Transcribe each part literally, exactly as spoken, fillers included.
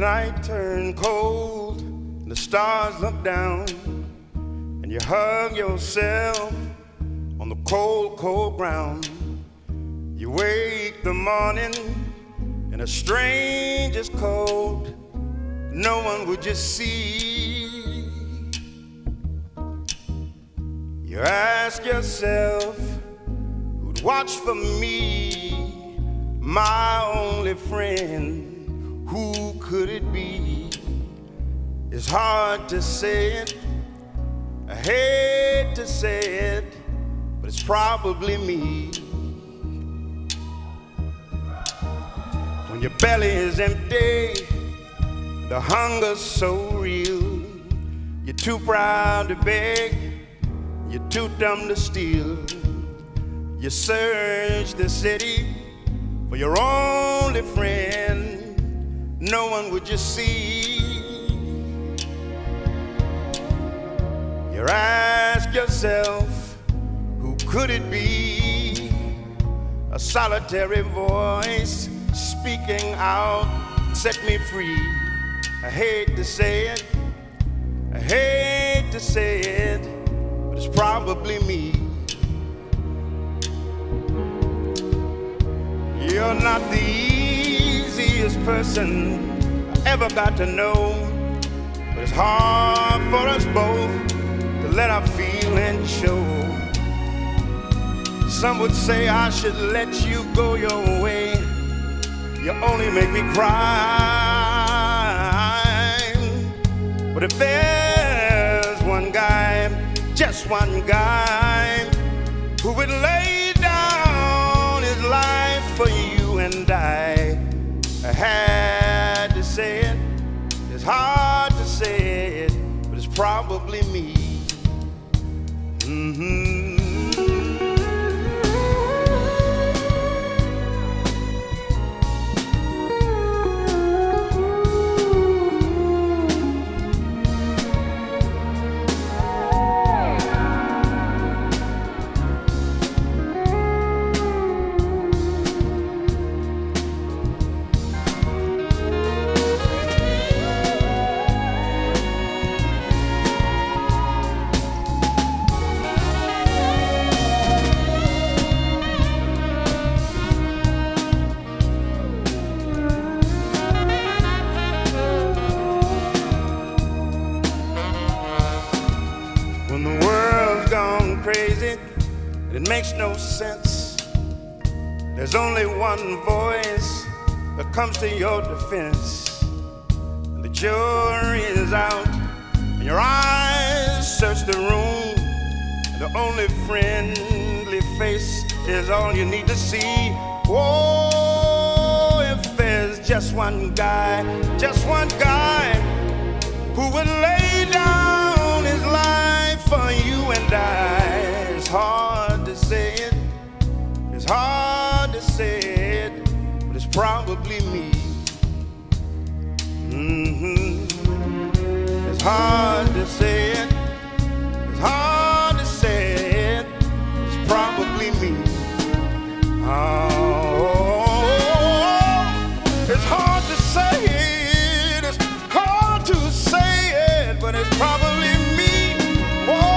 night turned cold and the stars look down, and you hug yourself on the cold, cold ground. You wake the morning in a strangest cold, no one would just see. You ask yourself, who'd watch for me, my only friend? Who could it be? It's hard to say it, I hate to say it, but it's probably me. When your belly is empty, the hunger's so real, you're too proud to beg, you're too dumb to steal. You search the city for your only friend, no one would just see. You ask yourself, who could it be? A solitary voice speaking out, set me free. I hate to say it, I hate to say it, but it's probably me. You're not the easiest person I ever got to know, but it's hard for us both to let our feelings show. Some would say I should let you go your way, you only make me cry. But if there's one guy, just one guy, who would lay down his life for you and I, I had to say it, it's hard to say it, but it's probably me. Mm-hmm. Crazy, it makes no sense. There's only one voice that comes to your defense, and the jury is out, and your eyes search the room, and the only friendly face is all you need to see. Oh, if there's just one guy, just one guy, who would lay down his life for you and I. It's hard to say it, it's hard to say it, but it's probably me. Mm-hmm. It's hard to say it, it's hard to say it, it's probably me. Oh, it's hard to say it, it's hard to say it, but it's probably me. Whoa.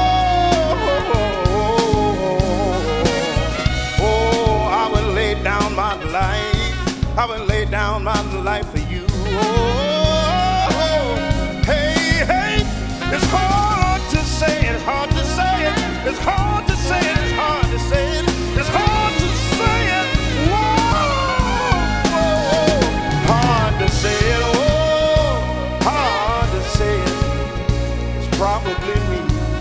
I would lay down my life for you. Oh, hey, hey, it's hard to say it, it's hard to say it, it's hard to say it, it's hard to say it, it's hard to say it. Whoa, whoa, hard to say it, oh, hard to say it. It's probably me.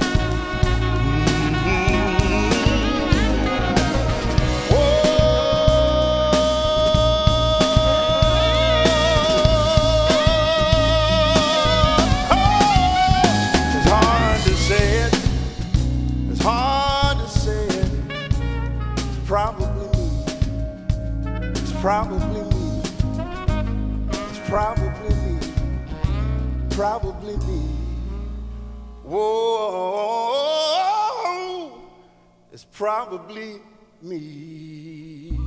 Probably me. It's probably me. It's probably me. Probably me. Whoa, it's probably me.